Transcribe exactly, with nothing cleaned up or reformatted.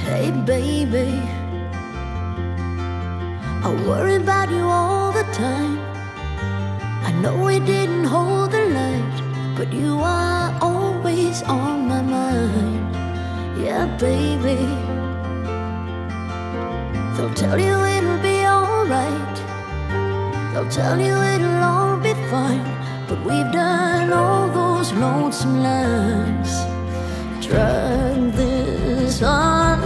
Hey baby, I worry about you all the time. I know we didn't hold the light, but you are always on my mind. Yeah baby, they'll tell you it'll be alright, they'll tell you it'll all be fine, but we've done all those lonesome nights. Drag this on